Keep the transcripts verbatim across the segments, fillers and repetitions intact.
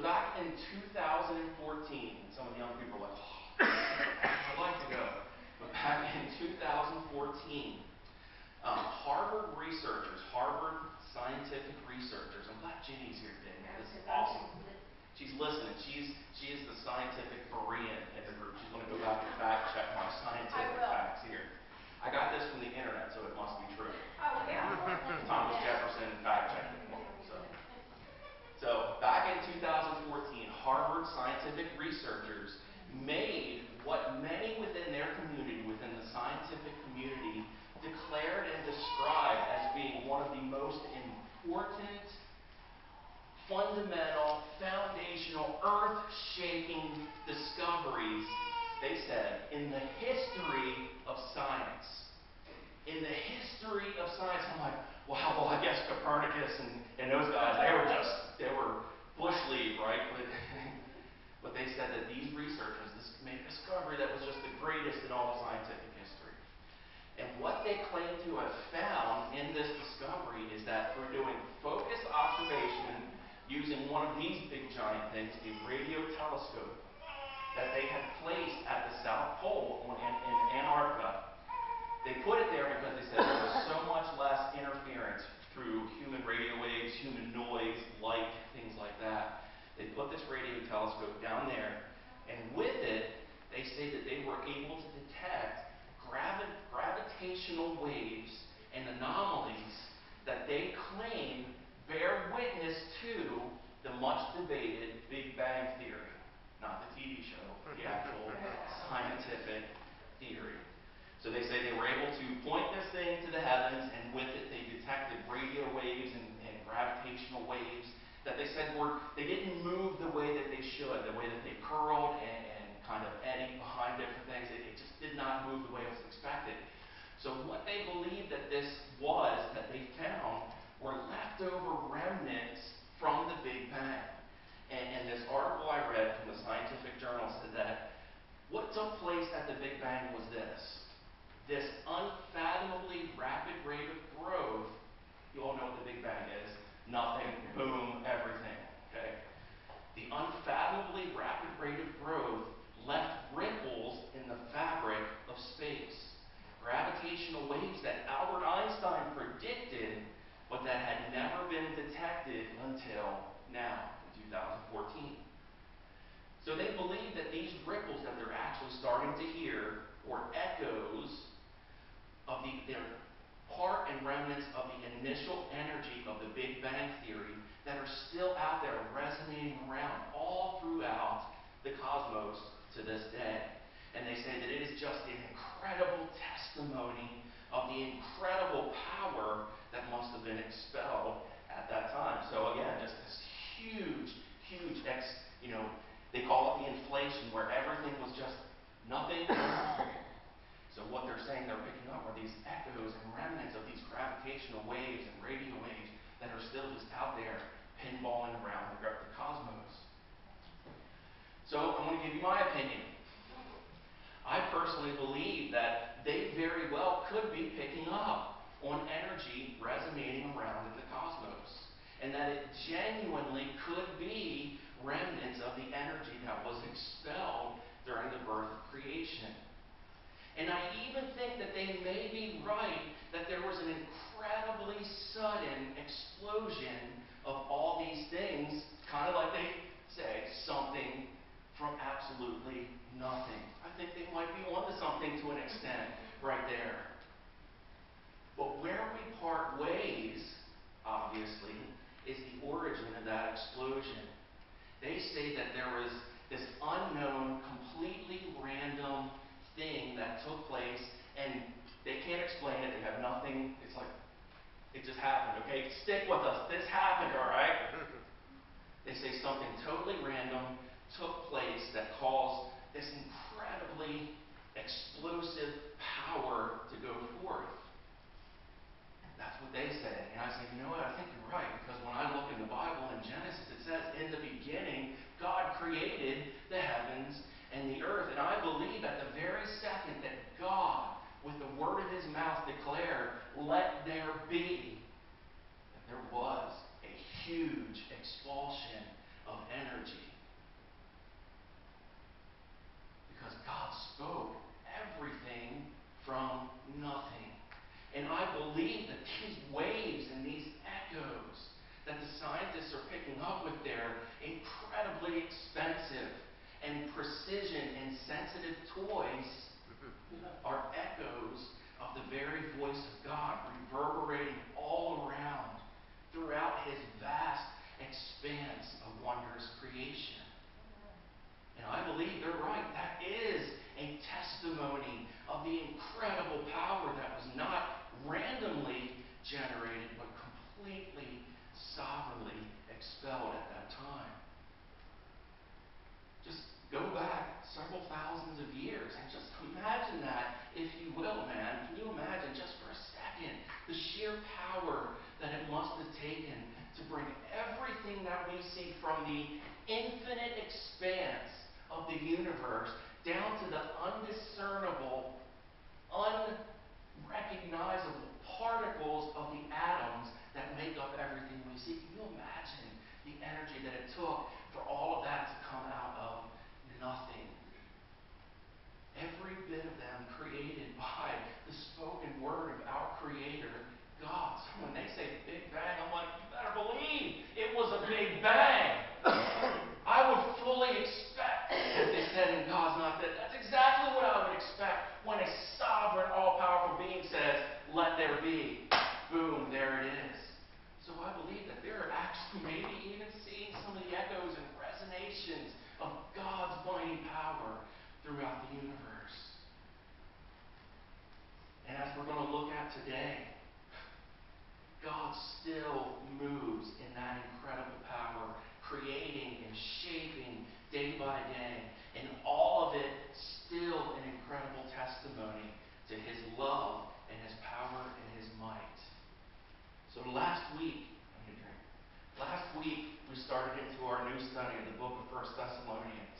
back in two thousand fourteen, some of the young people are like, oh, I'd like to go. But back in two thousand fourteen, um, Harvard researchers, Harvard scientific researchers, I'm glad Ginny's here today. This is awesome. She's listening. She's she is the scientific Berean in the group. She's going to go back and fact check my scientific facts here. I got this from the internet, so it must be true. Oh, yeah. Thomas Jefferson fact checked it for me. So. so back in two thousand fourteen, Harvard scientific researchers made what many within their community, within the scientific community, declared and described as being one of the most important, fundamental, foundational, earth-shaking discoveries, they said, in the history of science. In the history of science. I'm like, wow, well, I guess Copernicus and, and those guys, they were just, they were bush league, right? But, but they said that these researchers this made a discovery that was just the greatest in all of scientific history. And what they claim to have found in this discovery is that through doing focused observation using one of these big giant things, a radio telescope, that they had placed at the South Pole in, in Antarctica. They put it there because they said there was so much less interference through human radio waves, human noise, light, things like that. They put this radio telescope down there, and with it, they say that they were able to detect gravi gravitational waves and anomalies that they claim bear witness to the much debated Big Bang Theory. Not the T V show, the actual scientific theory. So they say they were able to point this thing to the heavens, and with it they detected radio waves and, and gravitational waves that they said were, they didn't move the way that they should, the way that they curled and, and kind of eddied behind different things. It, it just did not move the way it was expected. So what they believed that this was, that they found, were leftover remnants from the Big Bang. And, and this article I read from the Scientific Journal said that what took place at the Big Bang was this. This unfathomably rapid rate of growth. You all know what the Big Bang is. Nothing, boom, everything. Okay? The unfathomably rapid rate of growth left ripples in the fabric of space. Gravitational waves that Albert Einstein predicted, but that had never been detected until now, in two thousand fourteen. So they believe that these ripples that they're actually starting to hear were echoes of the, they're part and remnants of the initial energy of the Big Bang Theory that are still out there resonating around all throughout the cosmos to this day. And they say that it is just an incredible testimony of the incredible power that must have been expelled at that time. So again, just this huge, huge, ex, you know, they call it the inflation, where everything was just nothing. So what they're saying they're picking up are these echoes and remnants of these gravitational waves and radio waves that are still just out there pinballing around the, the cosmos. So I'm going to give you my opinion. I personally believe that they very well could be picking up on energy resonating around in the cosmos, and that it genuinely could be remnants of the energy that was expelled during the birth of creation. And I even think that they may be right that there was an incredibly sudden explosion of all these things, kind of like they say, something from absolutely nothing. I think they might be onto something to an extent right there. But where we part ways, obviously, is the origin of that explosion. They say that there was this unknown, completely random thing that took place, and they can't explain it. They have nothing. It's like, it just happened, okay? Stick with us. This happened, all right? They say something totally random took place that caused this incredibly explosive power to go forth. That's what they say. And I say, you know what? I think you're right, because when I look in the Bible in Genesis, it says, in the beginning, God created the heavens and the earth. And I believe at the very second that God, with the word of his mouth, declared, let there be, that there was a huge expulsion of energy. incredibly expensive and precision and sensitive toys are echoes of the very voice of God reverberating all around throughout his vast expanse of wondrous creation. And I believe they're right. That is a testimony of the incredible power that was not randomly generated, but completely, sovereignly expelled at that time. Just go back several thousands of years and just imagine that, if you will, man. Can you imagine just for a second the sheer power that it must have taken to bring everything that we see from the infinite expanse of the universe down to the undiscernible, unrecognizable particles of the atoms that make up everything we see? Can you imagine the energy that it took for all of that to come out of nothing? Every bit of them created by the spoken word of our Creator, God. So when they say Big Bang, I'm like, you better believe it was a Big Bang. I would fully expect, as they said in God's Not Dead, that's exactly what I would expect when a sovereign, all-powerful being says, let there be. Boom, there it is. So I believe that they're actually maybe even seeing some of the echoes and resonations of God's mighty power throughout the universe. And as we're going to look at today, God still moves in that incredible power, creating and shaping day by day, and all of it still an incredible testimony to his love and his power and his might. So last week, I'm going to drink. Last week we started into our new study of the book of First Thessalonians.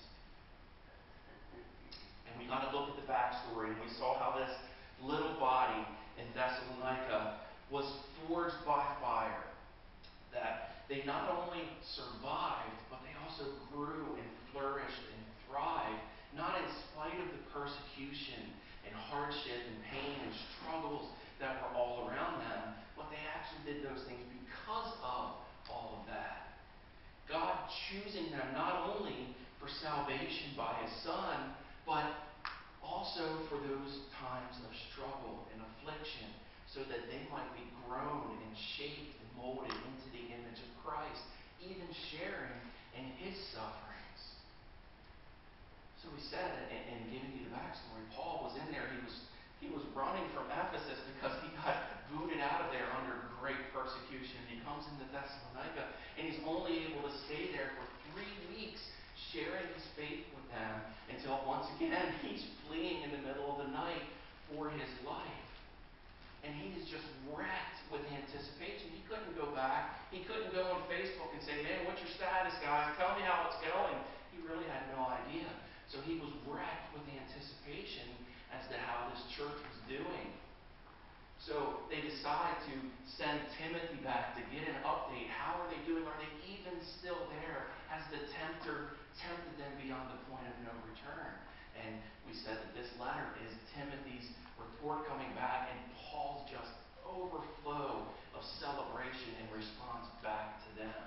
And we got to look at the backstory, and we saw how this little body in Thessalonica was forged by fire. That they not only survived, but they also grew and flourished and thrived, not in spite of the persecution and hardship and pain and struggles that were all around them, but they actually did those things because of all of that. God choosing them not only for salvation by his Son, but also for those times of struggle and affliction, so that they might be grown and shaped and molded into the image of Christ, even sharing in his sufferings. So we said, and, and giving you the backstory, Paul was in there. He was he was running from Ephesus because he got booted out of there under great persecution. He comes into Thessalonica, and he's only able to stay there for three weeks, sharing his faith with them, until once again he's fleeing in the middle of the night for his life. And he is just wrecked with anticipation. He couldn't go back. He couldn't go on Facebook and say, man, what's your status, guys? Tell me how it's going. He really had no idea. So he was wrecked with anticipation as to how this church was doing. So they decide to send Timothy back to get an update. How are they doing? Are they even still there as the tempter tempted them beyond the point of no return? And we said that this letter is Timothy's report coming back, and Paul's just overflow of celebration and response back to them.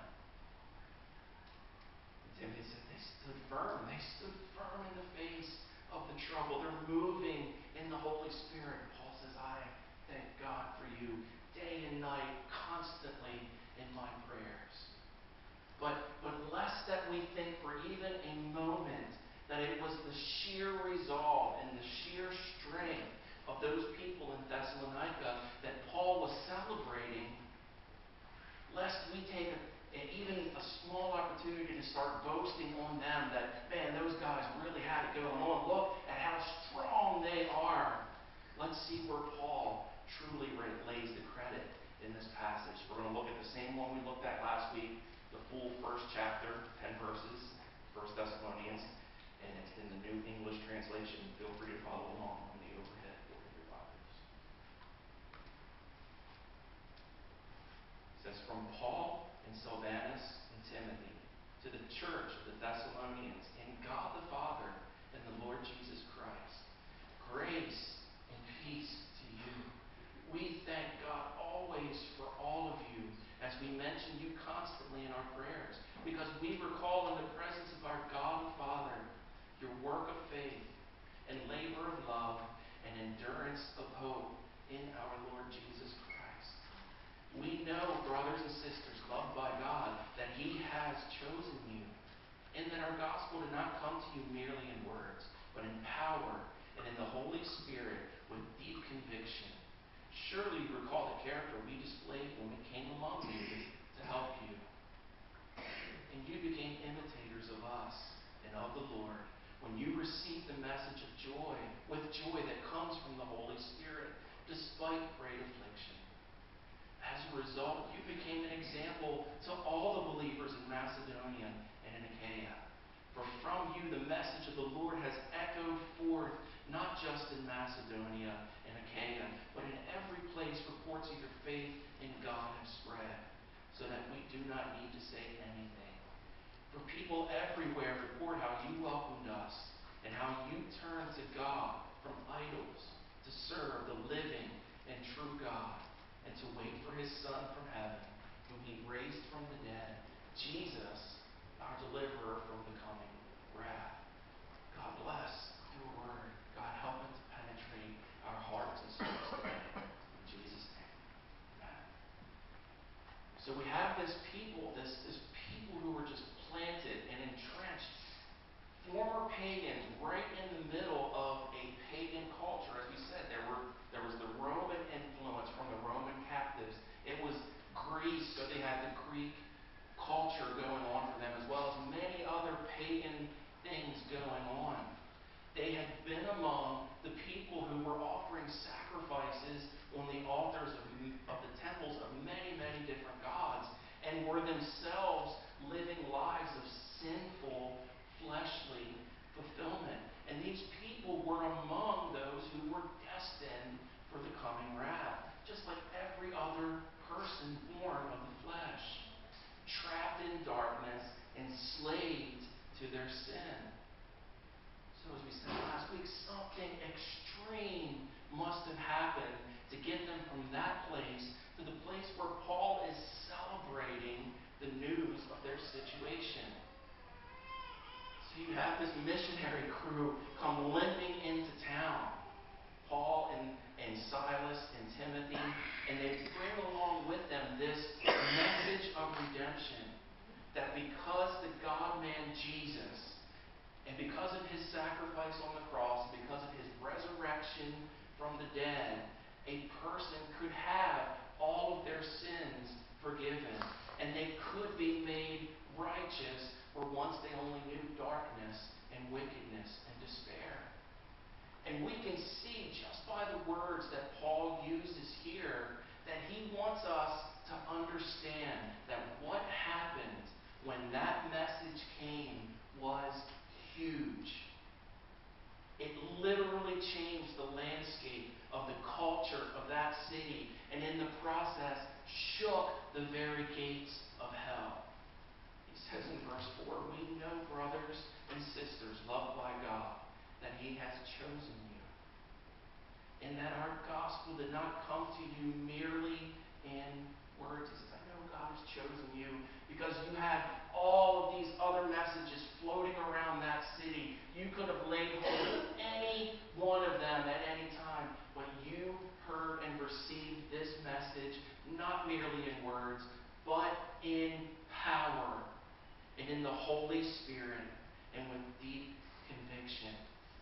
And Timothy said they stood firm. They stood firm in the face of the trouble. They're moving in the Holy Spirit. And Paul says, I thank God for you day and night, constantly in my prayers. But, but lest that we think for even a moment that it was the sheer resolve and the sheer strength of those people in Thessalonica that Paul was celebrating, lest we take a, a, even a small opportunity to start boasting on them that, man, those guys really had it going on. Look at how strong they are. Let's see where Paul truly lays the credit in this passage. We're going to look at the same one we looked at last week, the full first chapter, ten verses, First Thessalonians, and it's in the New English translation. Feel free to follow along on the overhead or your Bibles. It says, from Paul and Silvanus and Timothy to the church of the Thessalonians, in God the Father and the Lord Jesus Christ, grace and peace to you. We thank God always for all of you, as we mention you constantly in our prayers, because we recall in the presence of our God and Father your work of faith and labor of love and endurance of hope in our Lord Jesus Christ. We know, brothers and sisters, loved by God, that He has chosen you, and that our gospel did not come to you merely in words, but in power and in the Holy Spirit with deep conviction. Surely you recall the character we displayed when we came among you to, to help you. And you became imitators of us and of the Lord when you received the message of joy, with joy that comes from the Holy Spirit, despite great affliction. As a result, you became an example to all the believers in Macedonia and in Achaia. For from you the message of the Lord has echoed forth, not just in Macedonia and Achaia, but in every place reports of your faith in God have spread, so that we do not need to say anything. For people everywhere report how you welcomed us and how you turned to God from idols to serve the living and true God and to wait for His Son from heaven, whom He raised from the dead, Jesus, our deliverer from the coming wrath. God bless your word. God help it to penetrate our hearts and souls today. In Jesus' name. Amen. So we have this people, this, this people who were just planted and entrenched, former pagans, right in the middle of a pagan culture. As we said, there were there was the Roman influence from the Roman captives. It was Greece, so they had the Greek culture going on for them, as well as many other pagan things going on. They had been among the people who were offering sacrifices on the altars of, of the temples of many, many different gods, and were themselves living lives of sinful, fleshly fulfillment. And these people were among those who were destined for the coming wrath, just like every other person born of the flesh, trapped in darkness, enslaved to their sin. So as we said last week, something extreme must have happened to get them from that place to the place where Paul is celebrating the news of their situation. So you have this missionary crew come limping into town, Paul and, and Silas and Timothy, and they bring along with them this message of redemption, that because the God-man Jesus, and because of His sacrifice on the cross, and because of His resurrection from the dead, a person could have all of their sins forgiven, and they could be made righteous where once they only knew darkness and wickedness and despair. And we can see just by the words that Paul uses here that he wants us to understand that what happened when that message came was huge. It literally changed the landscape of the culture of that city, and in the process shook the very gates of hell. He says in verse four, we know, brothers and sisters loved by God, that He has chosen you, and that our gospel did not come to you merely in words. He says, I know God has chosen you because you had all of these other messages floating around that city. You could have laid hold of any one of them at any time, but you heard and received this message not merely in words, but in power and in the Holy Spirit and with deep conviction.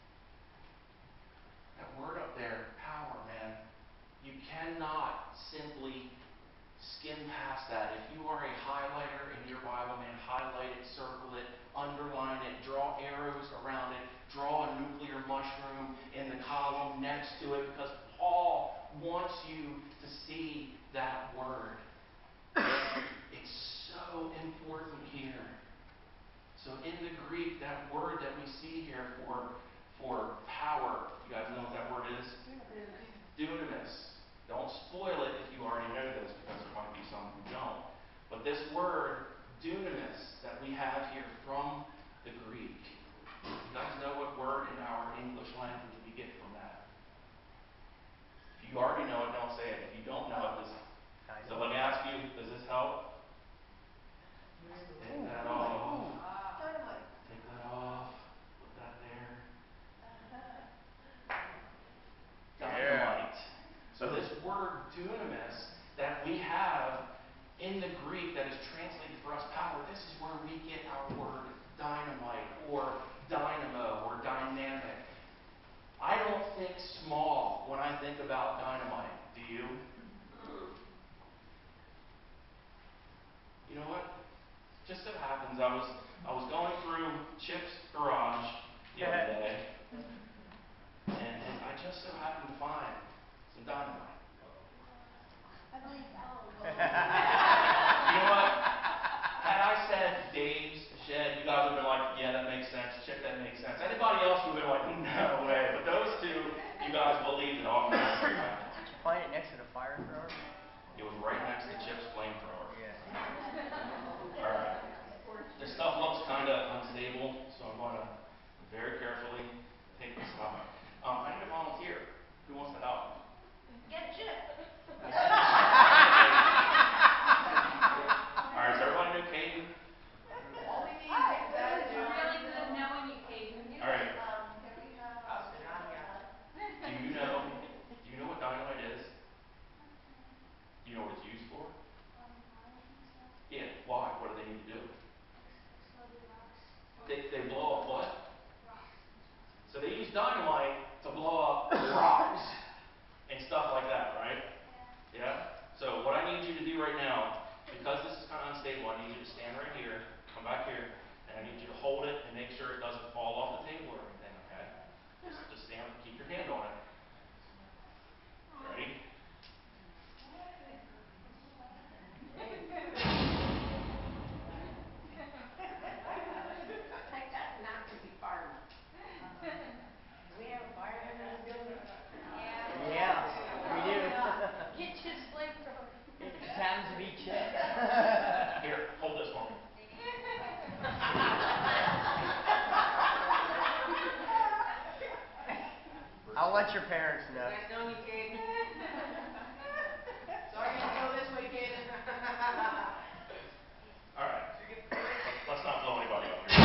That word up there, power, man. You cannot simply skim past that. If you are a highlighter in your Bible, man, highlight it, circle it, underline it, draw arrows around it, draw a nuclear mushroom in the column next to it, because Paul wants you to see that word. It's so important here. So in the Greek, that word that we see here for, for power, you guys know what that word is? Dunamis. Don't spoil it if you already know this, because there might be some who don't. But this word, dunamis, that we have here from the Greek, you guys know what word in our English language we get from that? If you already know it, don't say it. If you don't know it, just... So let me ask you, does this help? Isn't that Chip's garage the other day, and, and I just so happened to find some dynamite. I believe that. You know what? Had I said Dave's shed, you guys would have been like, yeah, that makes sense. Chip, that makes sense. Anybody else would have been like, no way. But those two, you guys believed it automatically. Did you find it next to the fire thrower? It was right next to Chip's flamethrower. Yeah. All right. This stuff looks kind of unstable, so I'm going to very carefully take this out. Um, I need a volunteer. Who wants to help? Get Chip. All right, does everybody know Caden? All we need is that It's really good knowing you, Caden. All right. Um, can we have Australia? Do you know? Do you know what dynamite is? Do you know what it's used for? Yeah. Why? What do they need to do? They they blow up what? So they use dynamite to blow up rocks and stuff like that, right? Yeah? So what I need you to do right now, because this is kind of unstable, I need you to stand right here, come back here, and I need you to hold it and make sure it doesn't fall off the table or anything, okay? Just, just stand, keep your hand on it. Ready? Take that and not to be fireman. Do we have a fireman in the building? Yeah. Yeah, we do. Get Chip's flamethrower. It just happens to be Chip. Here, hold this for me. I'll let your parents know. Nice knowing you, Caden. Sorry you had to go this way, Caden. All right. Let's, let's not blow anybody up here.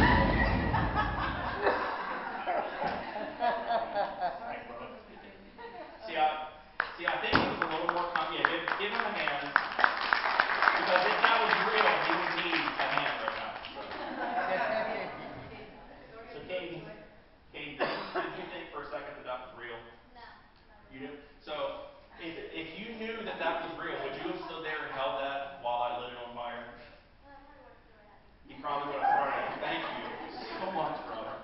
Thanks, brother. See, I, see, I think he was a little more com- yeah, give, give him a hand. Because if that was real, he would need a hand right now. So, so Caden, Caden, did you, did you think for a second that that was real? No. You did? So, if, if you knew that that was real, would you have stood there and held that while I lit it on fire? You probably would have thrown it. Thank you so much, brother.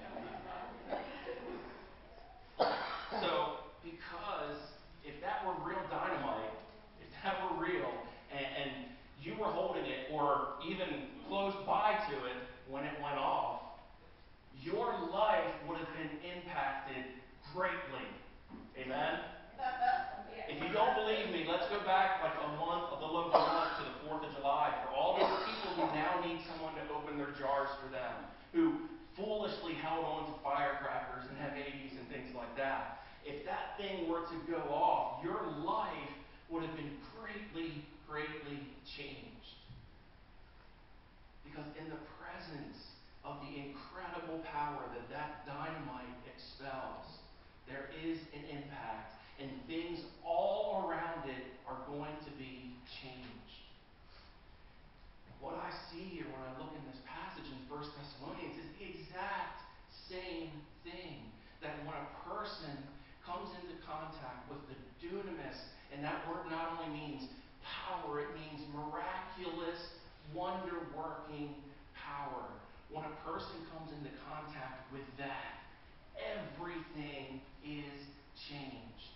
So, because if that were real dynamite, if that were real, and, and you were holding it, or even close by to it when it went off, your life would have been impacted greatly. Amen? If you don't believe me, let's go back like a month, a little over a month to the fourth of July for all those people who now need someone to open their jars for them, who foolishly held on to firecrackers and M eighties and things like that. If that thing were to go off, your life would have been greatly, greatly changed. Because in the presence of the incredible power that that dynamite expels, there is an impact, and things all around it are going to be changed. What I see here when I look in this passage in First Thessalonians is the exact same thing. That when a person comes into contact with the dunamis, and that word not only means power, it means miraculous, wonder-working power. When a person comes into contact with that, everything is changed.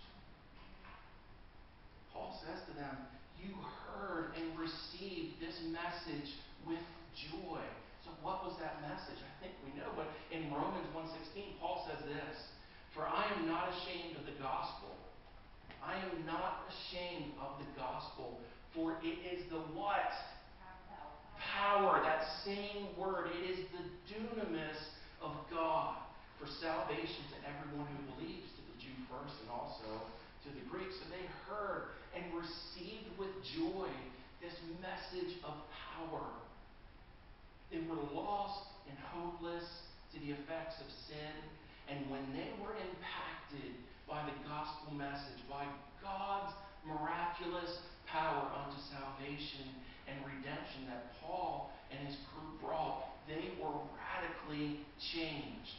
Paul says to them, you heard and received this message with joy. So what was that message? I think we know, but in Romans one sixteen, Paul says this, for I am not ashamed of the gospel. I am not ashamed of the gospel, for it is the what? Power, that same word. It is the dunamis of God for salvation to everyone who believes, to the Jew first and also to the Greek. So they heard and received with joy this message of power. They were lost and hopeless to the effects of sin. And when they were impacted by the gospel message, by God's miraculous power unto salvation and redemption that Paul and his crew brought, they were radically changed.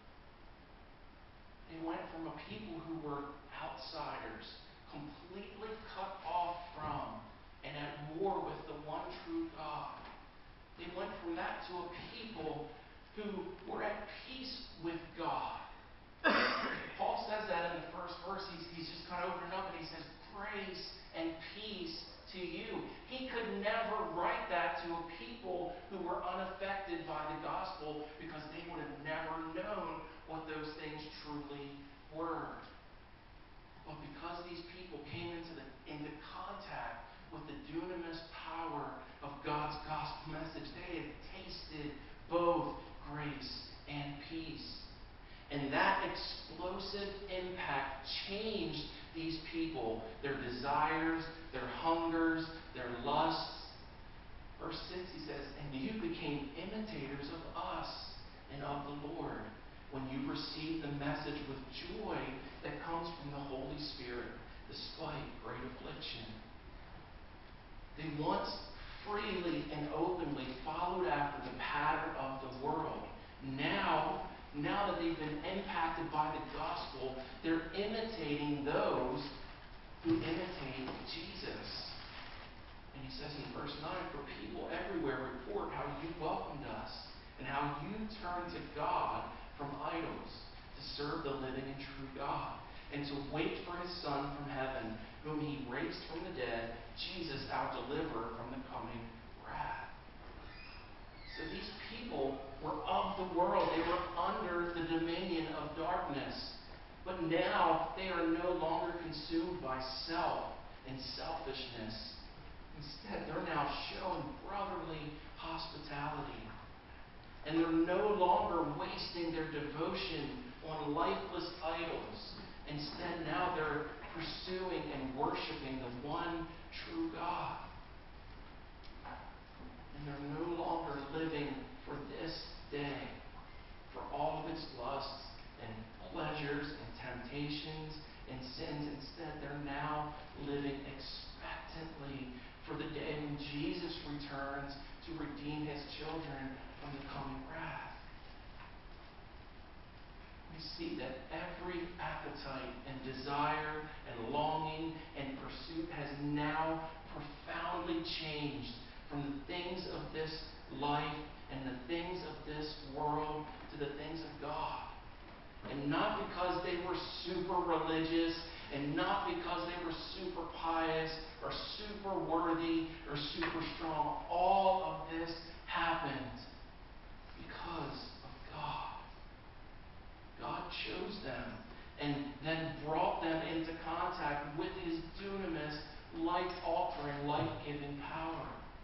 They went from a people who were outsiders, completely cut off from and at war with the one true God. They went from that to a people who were at peace with God. Paul says that in the first verse. He's, he's just kind of opening up and he says, grace and peace to you. He could never write that to a people who were unaffected by the gospel because they would have never known what those things truly were. But because these people came into, the, into contact with the dunamis power of God's gospel message, they had tasted both grace and peace. And that explosive impact changed these people, their desires, their hungers, their lusts. Verse six, he says, and you became imitators of us and of the Lord when you received the message with joy that comes from the Holy Spirit, despite great affliction. They once freely and openly followed after the pattern of the world. Now, now that they've been impacted by the gospel, they're imitating those who imitate Jesus. And he says in verse nine, for people everywhere report how you welcomed us and how you turned to God from idols to serve the living and true God, and to wait for his Son from heaven, whom he raised from the dead, Jesus our deliverer from the coming wrath. So these people were of the world. They were under the dominion of darkness. But now they are no longer consumed by self and selfishness. Instead, they're now showing brotherly hospitality. And they're no longer wasting their devotion on lifeless idols. Instead, now they're pursuing and worshiping the one true God. And they're no longer living for this day, for all of its lusts and pleasures and temptations and sins. Instead, they're now living expectantly for the day when Jesus returns to redeem his children from the coming wrath. We see that every appetite and desire and longing and pursuit has now profoundly changed from the things of this life and the things of this world to the things of God. And not because they were super religious, and not because they were super pious or super worthy or super strong. All of this happened because of God. God chose them and then brought them into contact with his dunamis, life-altering, life-giving power.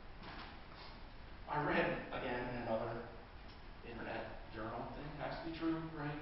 I read, again, in another internet journal thing, has to be true, right?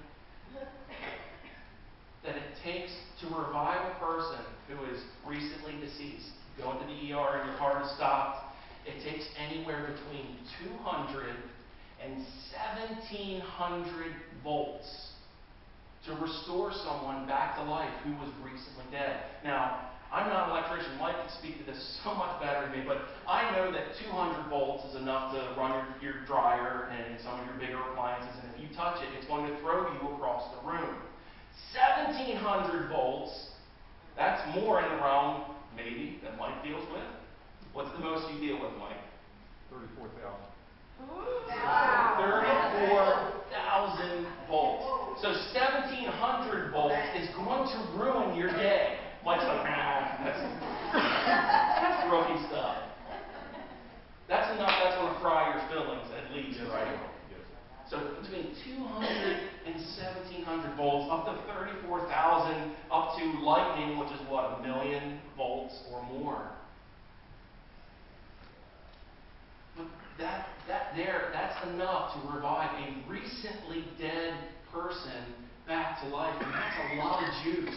That it takes to revive a person who is recently deceased. You go into the E R and your heart is stopped. It takes anywhere between two hundred and seventeen hundred volts to restore someone back to life who was recently dead. Now, I'm not an electrician. Mike can speak to this so much better than me, but I know that two hundred volts is enough to run your, your dryer and some of your bigger appliances, and if you touch it, it's going to throw you across the room. seventeen hundred volts, that's more in the realm, maybe, that Mike deals with. What's the most you deal with, Mike? thirty-four thousand. thirty-four thousand volts. So seventeen hundred volts is going to ruin your day. Mike's like, nah, that's, that's rookie stuff. That's enough, that's going to fry your fillings at least, Yes, right? Yes. So between two hundred and seventeen hundred volts, up to thirty-four thousand, up to lightning, which is what, a million volts or more. But that, that there, that's enough to revive a recently dead person back to life. And that's a lot of juice.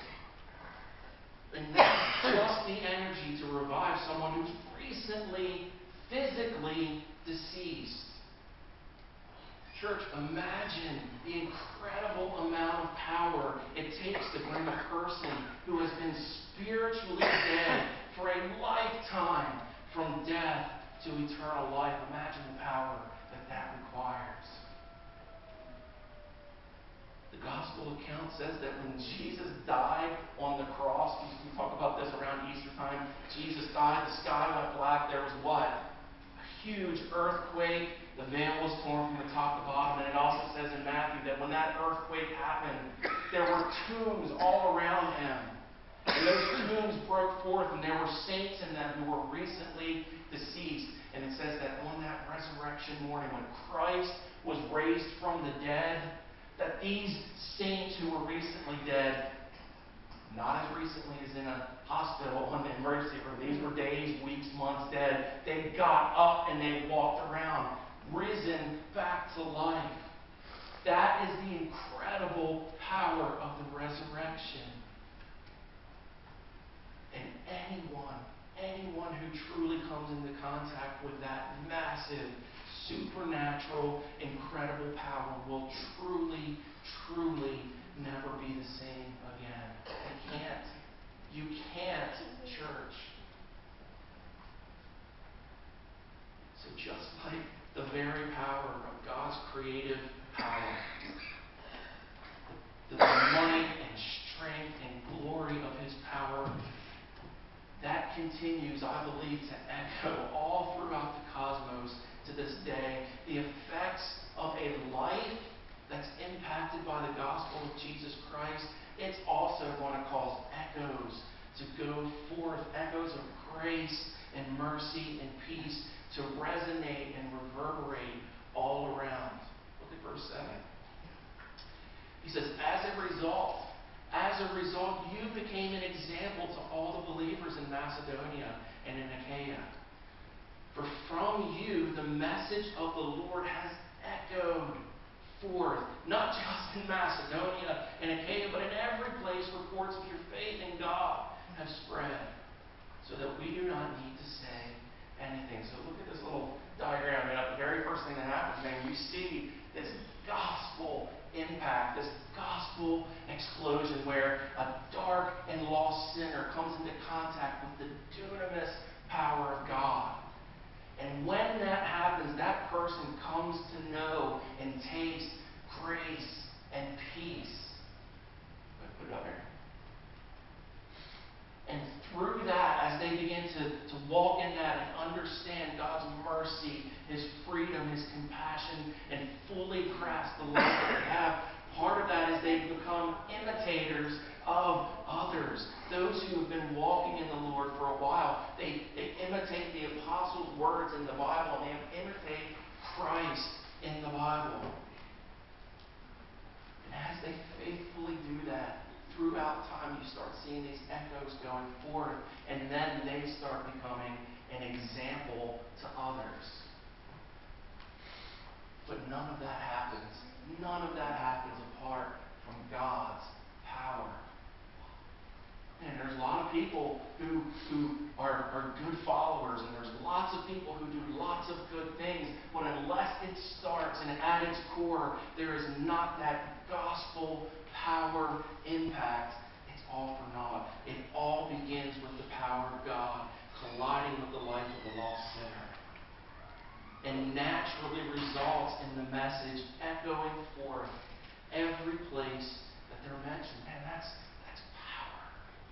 And not just the energy to revive someone who's recently, physically deceased. Church, imagine the incredible amount of power it takes to bring a person who has been spiritually dead for a lifetime from death to eternal life. Imagine the power that that requires. The gospel account says that when Jesus died on the cross, we talk about this around Easter time, Jesus died, the sky went black, there was what? A huge earthquake, the veil was torn from the top to bottom. says in Matthew that when that earthquake happened, there were tombs all around him. And those tombs broke forth, and there were saints in them who were recently deceased. And it says that on that resurrection morning, when Christ was raised from the dead, that these saints who were recently dead, not as recently as in a hospital in an emergency room, these were days, weeks, months dead, they got up and they walked around, risen back to life. That is the incredible power of the resurrection. And anyone, anyone who truly comes into contact with that massive, supernatural, incredible power will truly, truly never be the same again. They can't. You can't, church. So just like the very power of God's creative power, the, the might and strength and glory of His power, that continues, I believe, to echo all throughout the cosmos to this day. The effects of a life that's impacted by the gospel of Jesus Christ, it's also going to cause echoes to go forth, echoes of grace and mercy and peace to resonate and reverberate all around. Look at verse seven. He says, as a result, As a result, you became an example to all the believers in Macedonia and in Achaia. For from you the message of the Lord has echoed forth, not just in Macedonia and Achaia, but in every place reports of your faith in God have spread, so that we do not need to say anything. So look at this little diagram. You know, the very first thing that happens, man, you see this gospel impact, this gospel explosion where a dark and lost sinner comes into contact with the dunamis power of God. And when that happens, that person comes to know and taste grace and peace. Put it up here. And through that, as they begin to, to walk in that and understand God's mercy, His freedom, His compassion, and fully grasp the love that they have, part of that is they become imitators of others. Those who have been walking in the Lord for a while, they, they imitate the apostles' words in the Bible, and they imitate Christ in the Bible. And as they faithfully do that, throughout time you start seeing these echoes going forth, and then they start becoming an example to others. But none of that happens. None of that happens apart from God's power. And there's a lot of people who, who are, are good followers, and there's lots of people who do lots of good things, but unless it starts and at its core, there is not that gospel power impact, it's all for naught. It all begins with the power of God colliding with the life of the lost sinner, and naturally results in the message echoing forth every place that they're mentioned. Man, that's that's power.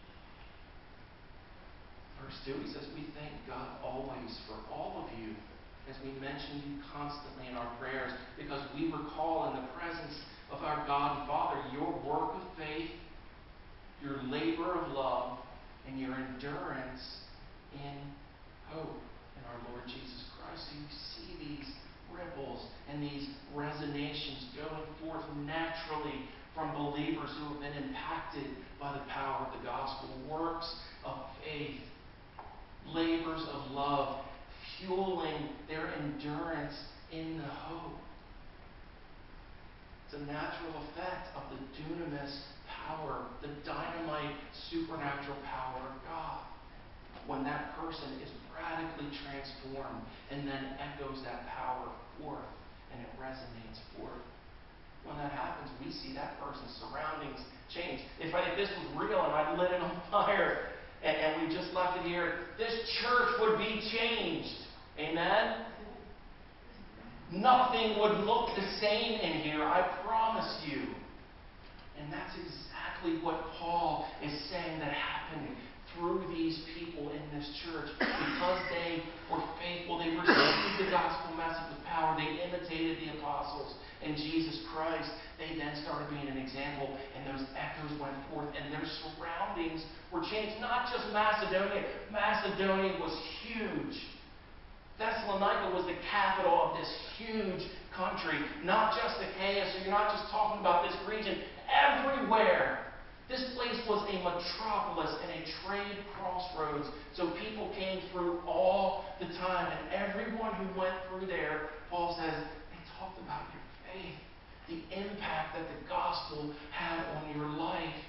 Verse two, he says, we thank God always for all of you, as we mention you constantly in our prayers, because we recall in the presence of our God and Father your work of faith, your labor of love, and your endurance in hope in our Lord Jesus Christ. So you see these ripples and these resonations going forth naturally from believers who have been impacted by the power of the gospel. Works of faith, labors of love, fueling their endurance in the hope. It's a natural effect of the dunamis power, the dynamite supernatural power of God. When that person is radically transformed and then echoes that power forth and it resonates forth. When that happens, we see that person's surroundings change. If, I, if this was real and I lit it on fire and, and we just left it here, this church would be changed. Amen? Nothing would look the same in here, I promise you. And that's exactly what Paul is saying that happened through these people in this church. Because they were faithful, they received the gospel message with power, they imitated the apostles and Jesus Christ. They then started being an example, and those echoes went forth, and their surroundings were changed. Not just Macedonia. Macedonia was huge. Thessalonica was the capital of this huge country. Not just Achaia, so you're not just talking about this region. Everywhere. This place was a metropolis and a trade crossroads. So people came through all the time. And everyone who went through there, Paul says, they talked about your faith. The impact that the gospel had on your life.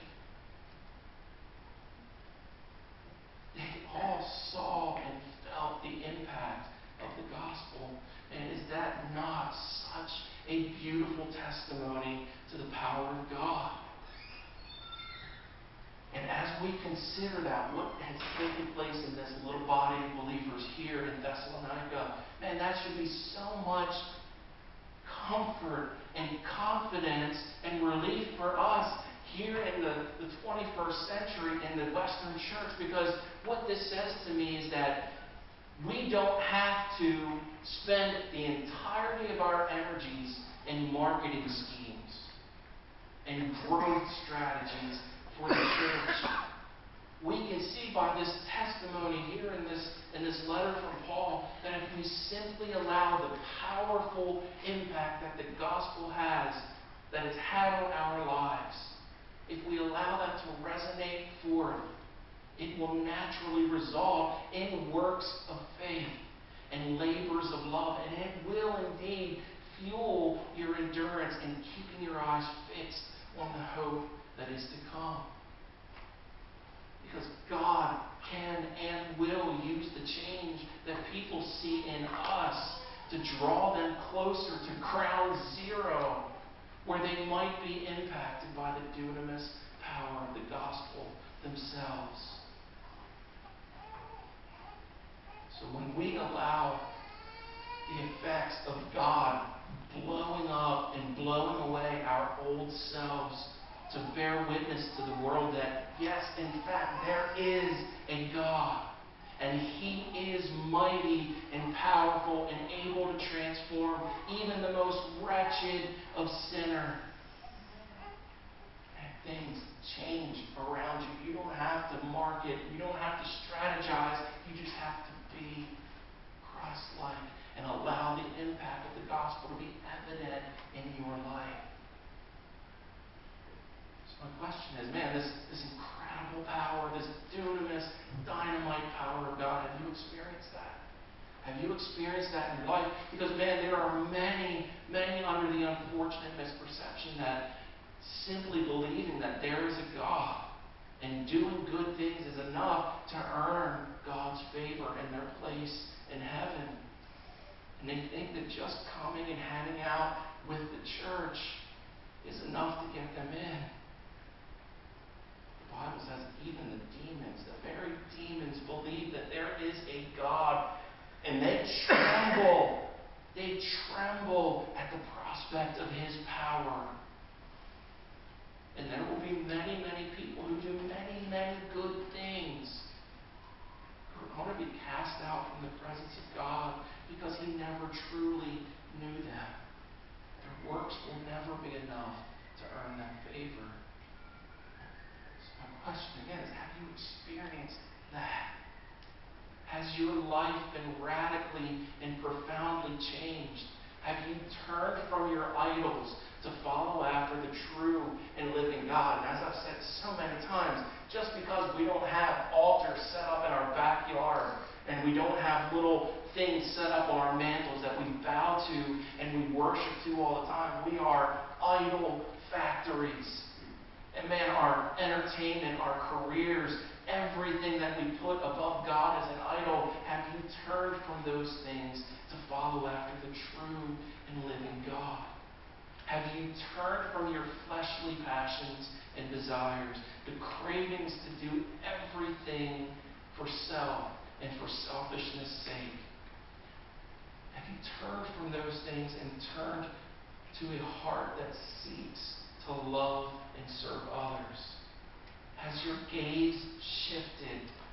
They all saw and felt the impact of the gospel. And is that not such a beautiful testimony to the power of God? And as we consider that, what has taken place in this little body of believers here in Thessalonica, man, that should be so much comfort and confidence and relief for us here in the, the twenty-first century in the Western church, because what this says to me is that we don't have to spend the entirety of our energies in marketing schemes and growth strategies for the church. We can see by this testimony here in this, in this letter from Paul that if we simply allow the powerful impact that the gospel has, that it's had on our lives, if we allow that to resonate forth, it will naturally result in works of faith and labors of love, and it will indeed fuel your endurance and keeping your eyes fixed on the hope that is to come. Because God can and will use the change that people see in us to draw them closer to ground zero, where they might be impacted by the dunamis power of the gospel themselves. So when we allow the effects of God blowing up and blowing away our old selves to bear witness to the world that, yes, in fact, there is a God, and He is mighty and powerful and able to transform even the most wretched of sinners. And things change around you. You don't have to market. You don't have to strategize. You just have to be Christ-like and allow the impact of the gospel to be evident in your life. My question is, man, this, this incredible power, this dunamis, dynamite power of God, have you experienced that? Have you experienced that in your life? Because, man, there are many, many under the unfortunate misperception that simply believing that there is a God and doing good things is enough to earn God's favor and their place in heaven. And they think that just coming and hanging out with the church is enough to get them in. The Bible says even the demons, the very demons, believe that there is a God, and they tremble. They tremble at the prospect of His power. And there will be many, many people who do many, many good things who are going to be cast out from the presence of God because He never truly knew them. Their works will never be enough to earn that favor. My question again is, have you experienced that? Has your life been radically and profoundly changed? Have you turned from your idols to follow after the true and living God? And as I've said so many times, just because we don't have altars set up in our backyard and we don't have little things set up on our mantles that we bow to and we worship to all the time, we are idol factories. And man, our entertainment, our careers, everything that we put above God as an idol, have you turned from those things to follow after the true and living God? Have you turned from your fleshly passions and desires, the cravings to do everything for self and for selfishness' sake? Have you turned from those things and turned to a heart that seeks to love and serve others? Has your gaze shifted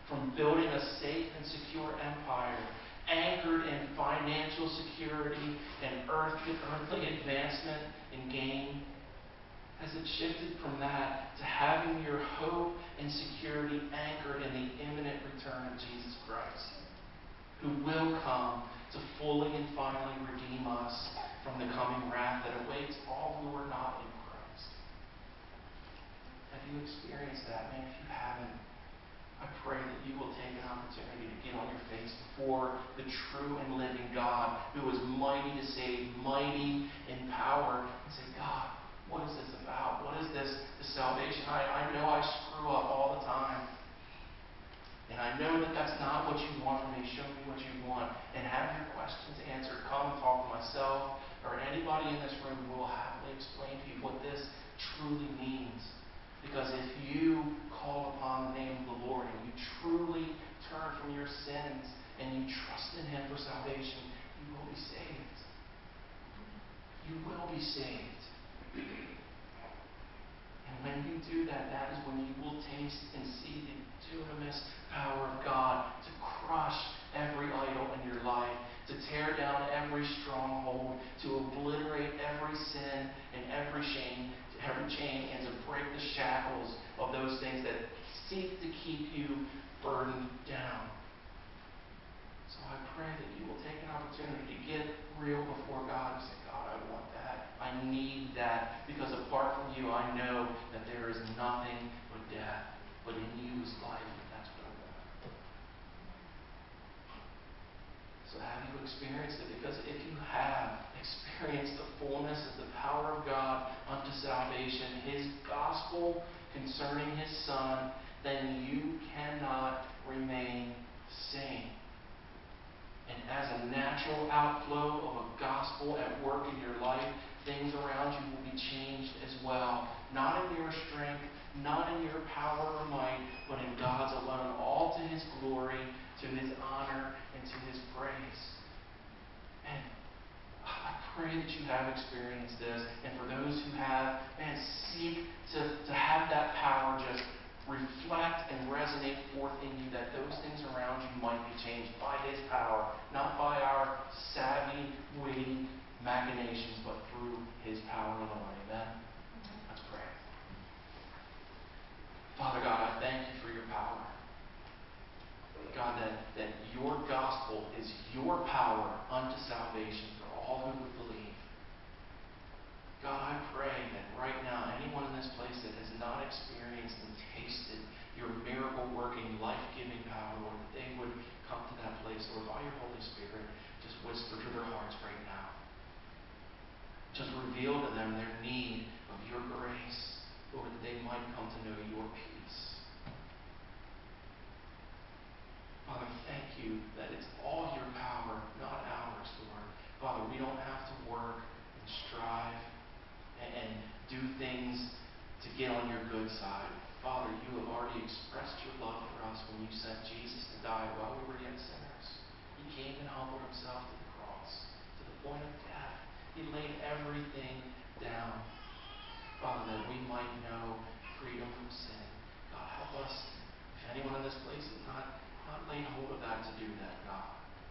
from building a safe and secure empire anchored in financial security and earth, earthly advancement and gain? Has it shifted from that to having your hope and security anchored in the imminent return of Jesus Christ, who will come to fully and finally redeem us from the coming wrath that awaits all who are not in Christ? Have you experienced that? Man, if you haven't, I pray that you will take an opportunity to get on your face before the true and living God, who is mighty to save, mighty in power, and say, God, what is this about? What is this, this salvation? I, I know I screw up all the time. And I know that that's not what you want from me. Show me what you want. And have your questions answered. Come and talk to myself or anybody in this room who will happily explain to you what this truly means. Because if you call upon the name of the Lord and you truly turn from your sins and you trust in Him for salvation, you will be saved. You will be saved. And when you do that, that is when you will taste and see the dunamis power of God to crush every idol in your life, to tear down every stronghold, to obliterate every sin and every shame, every chain, and to break the shackles of those things that seek to keep you burdened down. So I pray that you will take an opportunity to get real before God and say, God, I want that. I need that. Because apart from you, I know that there is nothing but death. But in you is life, and that's what I want. So have you experienced it? Because if you have experienced the fullness of the power of God unto salvation, His gospel concerning His Son, then you cannot remain sane. And as a natural outflow of a gospel at work in your life, things around you will be changed as well. Not in your strength, not in your power or might, but in God's alone, all to His glory, to His honor, and to His praise. And I pray that you have experienced this. And for those who have, man, seek to, to have that power just reflect and resonate forth in you, that those things around you might be changed by His power, not by our savvy, witty machinations, but through His power alone. Amen? Let's pray. Father God, I thank you for your power. God, that, that your gospel is your power unto salvation for all who would believe. God, I pray that right now, anyone in this place that has not experienced and tasted your miracle-working, life-giving power, Lord, that they would come to that place, Lord, by your Holy Spirit, just whisper to their hearts right now. Just reveal to them their need of your grace, Lord, that they might come to know your peace. Father, thank you that it's all your power, not ours, Lord. Father, we don't have to work and strive and, and do things to get on your good side. Father, you have already expressed your love for us when you sent Jesus to die while we were yet sinners. He came and humbled himself to the cross, to the point of death. He laid everything down, Father, that we might know freedom from sin. God, help us, if anyone in this place is not Not laid hold of that, to do that, God.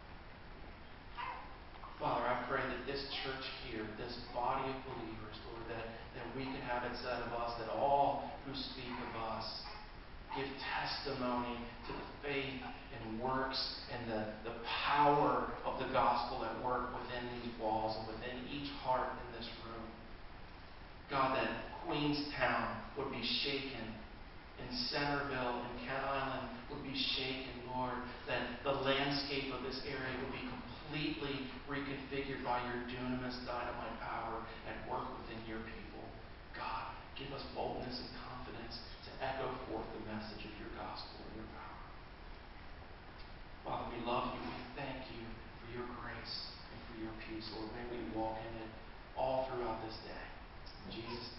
Father, I pray that this church here, this body of believers, Lord, that, that we can have it said of us that all who speak of us give testimony to the faith and works and the, the power of the gospel at work within these walls and within each heart in this room. God, that Queenstown would be shaken, in Centerville and Kent Island would be shaken, Lord, that the landscape of this area would be completely reconfigured by your dunamis dynamite power at work within your people. God, give us boldness and confidence to echo forth the message of your gospel and your power. Father, we love you. We thank you for your grace and for your peace, Lord. May we walk in it all throughout this day. In Jesus' name.